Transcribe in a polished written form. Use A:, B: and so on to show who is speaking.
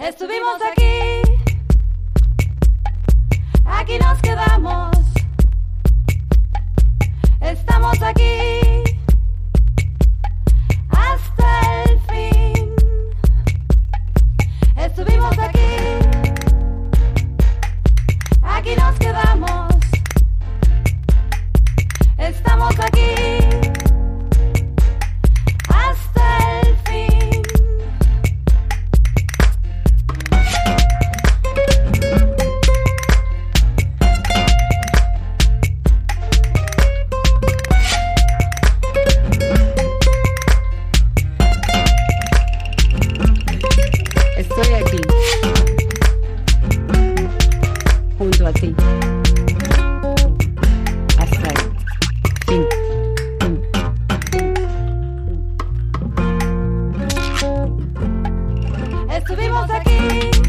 A: Estuvimos aquí, aquí nos quedamos. Estamos aquí hasta el fin. Estuvimos aquí, aquí nos quedamos. Estamos aquí hasta el fin.
B: Estoy aquí, junto a ti, hasta el fin.
A: Estuvimos aquí,